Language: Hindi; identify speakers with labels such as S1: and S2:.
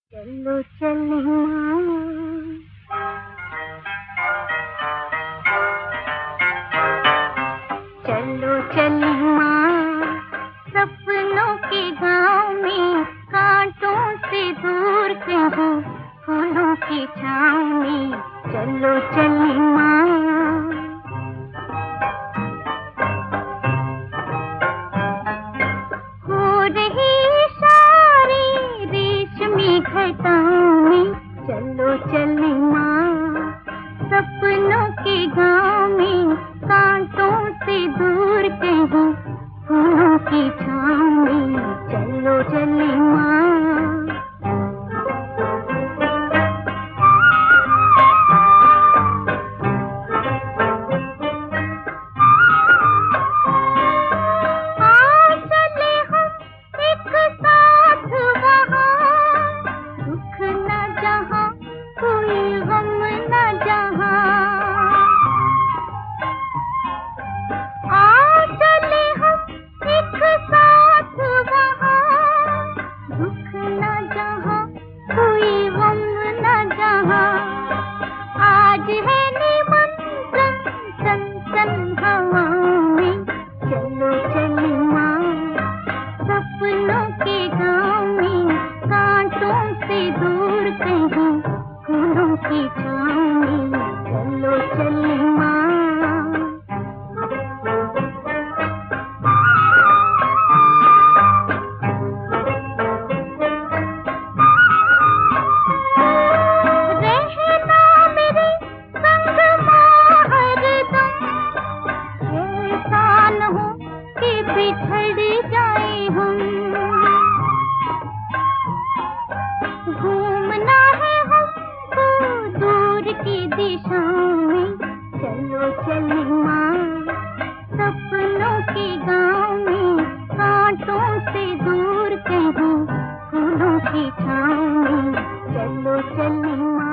S1: चलो चले माँ, चलो चले माँ, सपनों के गाँव में, कांटों से दूर कहीं फूलों की छाँव में। चलो चले माँ, हो रही सारी रेशमी घटाओं में। चलो चले माँ, सपनों के गाँव में, कांटों से दूर कहीं फूलों की छाँव में। चलो चले माँ, आज है निमंत्रण सन सन हवाओं में। चलो चले माँ, सपनों के गाँव में, कांटों से दूर कहीं फूलों की छाँव में। चलो चले माँ, बिछड़ जाए हम, घूमना है हमको दूर की दिशाओं में। चलो चले माँ, सपनों के गाँव में, कांटों से दूर कहीं फूलों की छाँव में। चलो चले माँ।